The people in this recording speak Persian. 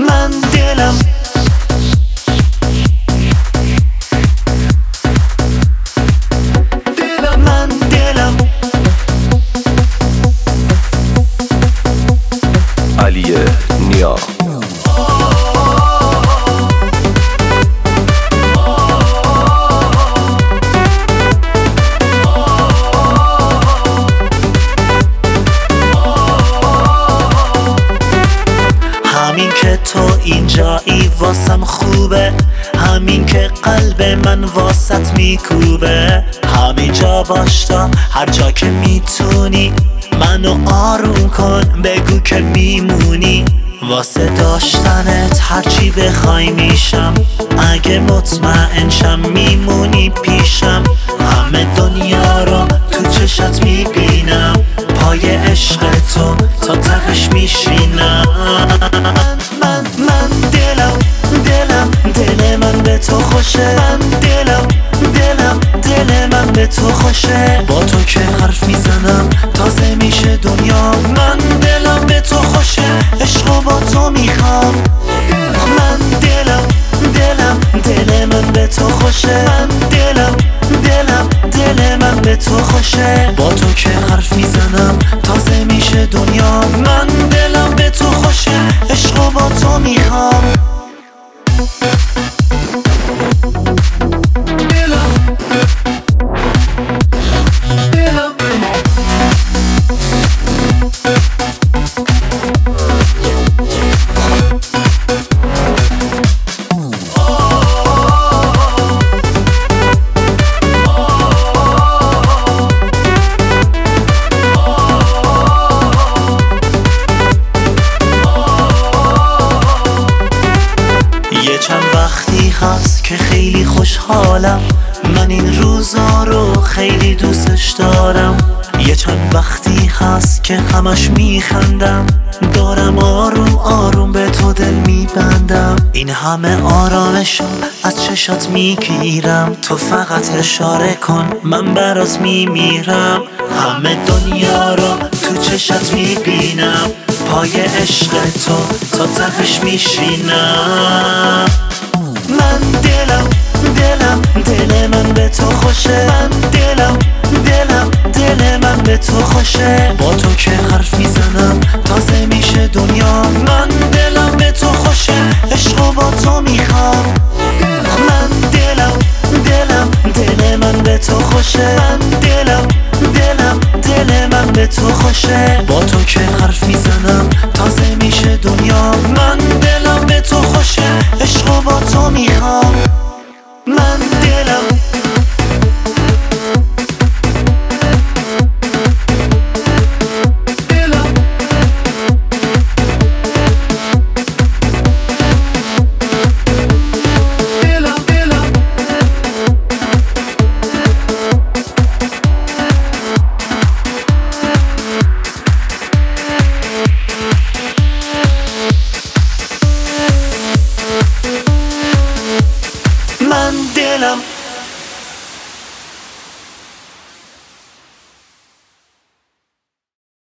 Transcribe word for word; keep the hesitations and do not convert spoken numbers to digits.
من دلم دلم من دلم علی نیا همین که تو اینجایی واسم خوبه، همین که قلب من واسط میکوبه. همین جا باش تا هر جا که میتونی، منو آروم کن بگو که میمونی. واسه داشتنت هرچی بخوای میشم، اگه مطمئن شم میمونی پیشم. همه دنیا رو تو چشات میبینم، پای عشق تو تا تهش میشینم. من من دلم دلم دل من به تو خوشه. من دلم دلم دل من به تو خوشه. با تو که حرف میزنم تازه میشه دنیا. من دلم به تو خوشه، عشقو با تو میخوام. من دلم دلم دل من به تو خوشه. من دلم دلم دل من به تو خوشه. با تو که حرف میزنم تازه میشه دنیا. من دلم به تو خوشه، عشقو با تو میخوام. یه چند وقتی هست که خیلی خوشحالم، من این روزا رو خیلی دوستش دارم. یه چند وقتی هست که همش میخندم، دارم آروم آروم به تو دل میبندم. این همه آرامشو از چشات میگیرم، تو فقط اشاره کن من برات میمیرم. همه دنیا رو تو چشات میبینم، پای عشق تو تا تهش میشینم. من دلم دلم دل من به تو خوشه. من دلم دلم دل من به تو خوشه. با تو که حرف میزنم تازه میشه دنیا. من دلم به تو خوشه، عشقو با تو میخوام. من دلم دلم دل من به تو خوشه. من دلم دلم دل من به تو خوشه. با تو که حرف میزنم تازه